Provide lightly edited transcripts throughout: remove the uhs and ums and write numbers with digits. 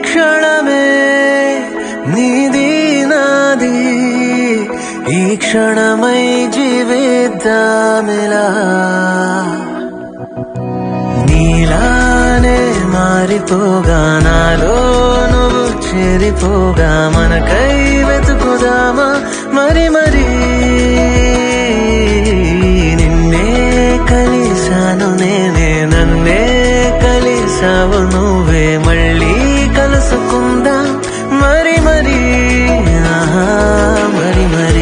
క్షణమే నీది నాది ఈ క్షణమై జీవిద్దామిలా నీలానే మారిపోగా నాలో నువ్వు చేరిపోగా మనకై వెతుకుదామా మరి మరి నిన్నే కలిసాను నేనే నన్నే కలిసావు నువ్వే మళ్ళీ కలుసుకుందాం మరి మరి మరి మరి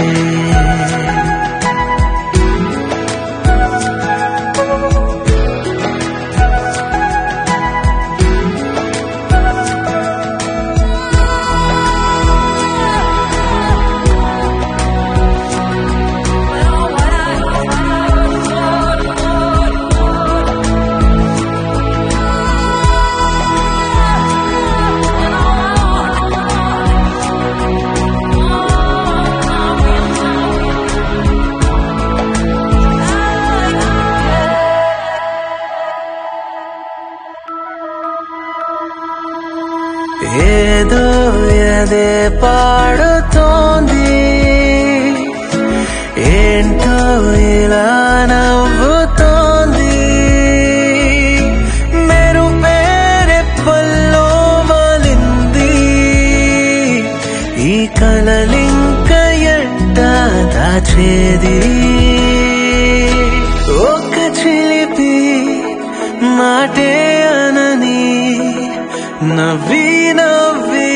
ఏదో ఎదే పాడుతోంది ఏంటో ఇలా నవ్వుతోంది మెరు పేరెప్పల్లో వాలింది ఈ కలలింక ఎట్టా దాచేది ఒక చిలిపి మాటే అనని నవ్వి నవ్వి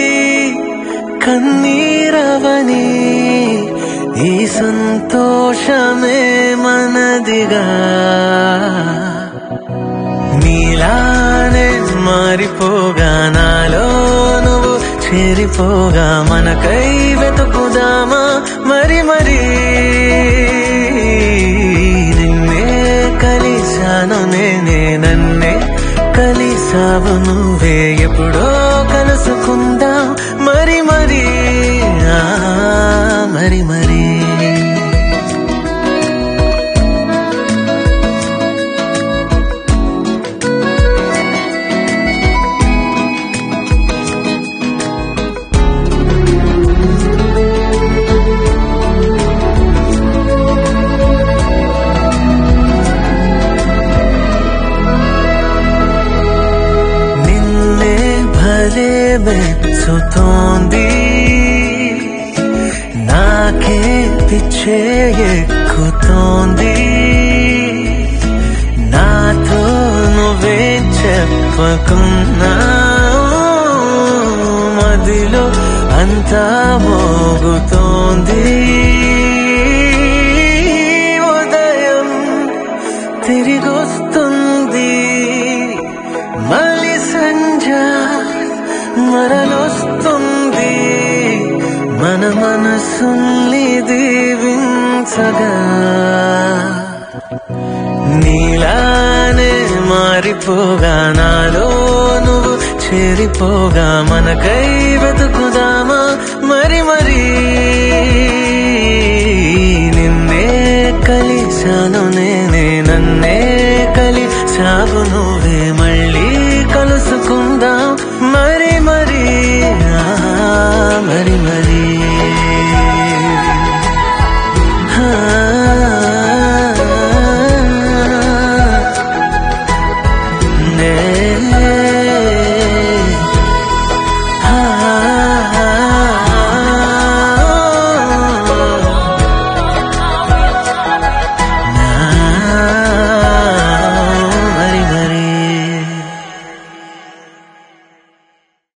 కన్నీరవని ఈ సంతోషమే మనదిగా నీలానే మారిపోగా నాలో నువ్వు చేరిపోగా మనకై వెతుకుదామా మరి మరి నిన్నే కలిసాను నేనే నన్నే కలిసావు నువ్వే ఎప్పుడో కలుసుకుందాం మరి మరి మరి మరి మెచ్చుతోంది నాకే పిచ్చే ఎక్కుతోంది నాతో నువ్వే చెప్పకున్నా మదిలో అంతా మోగుతోంది ఉదయం తిరిగొస్తుంది మళ్ళీ సంజ మరలొస్తుంది మన మనసుల్ని దీవించగా నీలానే మారిపోగా నాలో నువ్వు చేరిపోగా మనకై వెతుకుదామా మరి మరి నిన్నే కలిసాను నేనే నన్నే కలిసావు నువ్వే మళ్ళీ కలుసుకుందాం మరి మరి మరి మరి